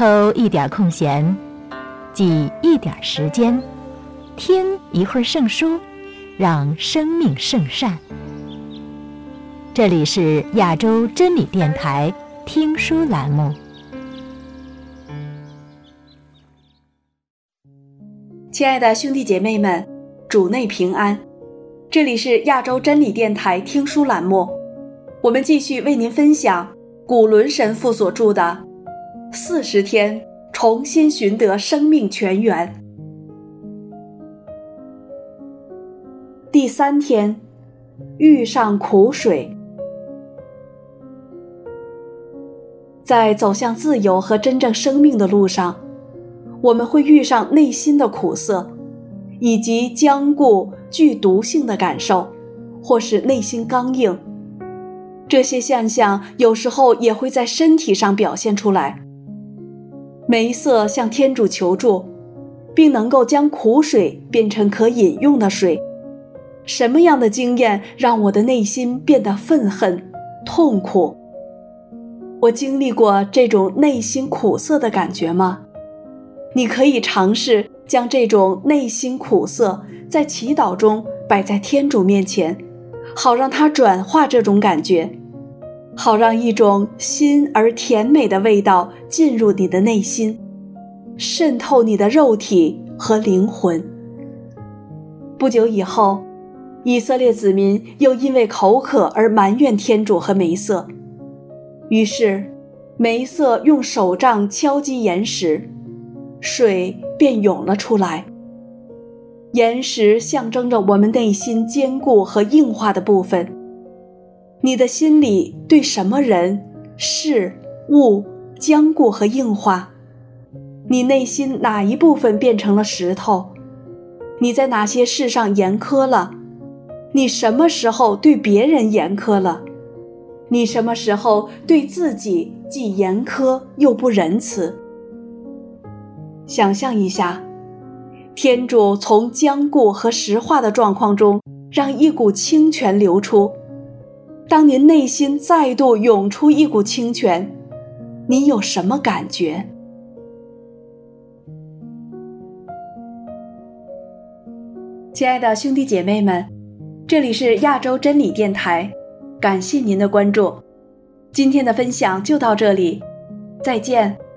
抽一点空闲，挤一点时间，听一会儿圣书，让生命圣善。这里是亚洲真理电台听书栏目。 亲爱的兄弟姐妹们，主内平安，这里是亚洲真理电台听书栏目，我们继续为您分享古伦神父所著的40天重新寻得生命泉源。第3天，遇上苦水。在走向自由和真正生命的路上，我们会遇上内心的苦涩，以及僵固具毒性的感受，或是内心刚硬。这些现象有时候也会在身体上表现出来。梅瑟向天主求助，并能够将苦水变成可饮用的水。什么样的经验让我的内心变得愤恨、痛苦？我经历过这种内心苦涩的感觉吗？你可以尝试将这种内心苦涩在祈祷中摆在天主面前，好让它转化这种感觉，好让一种新而甜美的味道进入你的内心，渗透你的肉体和灵魂。不久以后，以色列子民又因为口渴而埋怨天主和梅瑟，于是梅瑟用手杖敲击岩石，水便涌了出来。岩石象征着我们内心坚固和硬化的部分。你的心里对什么人、事、物坚固和硬化？你内心哪一部分变成了石头？你在哪些事上严苛了？你什么时候对别人严苛了？你什么时候对自己既严苛又不仁慈？想象一下，天主从僵固和石化的状况中让一股清泉流出。当您内心再度涌出一股清泉，你有什么感觉？亲爱的兄弟姐妹们，这里是亚洲真理电台，感谢您的关注。今天的分享就到这里，再见。